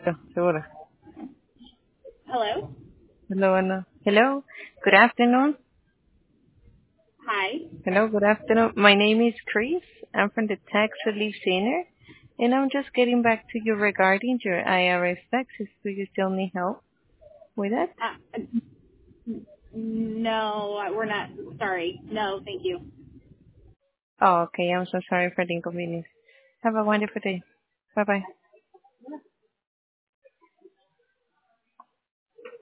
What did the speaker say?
Seguro. Hello? Hello, Anna. Hello. Good afternoon. Hi. Hello, good afternoon. My name is Chris. I'm from the Tax Relief Center, and I'm just getting back to you regarding your IRS taxes. Do you still need help with that? No, we're not. Sorry. No, thank you. Oh, okay. I'm so sorry for the inconvenience. Have a wonderful day. Bye-bye.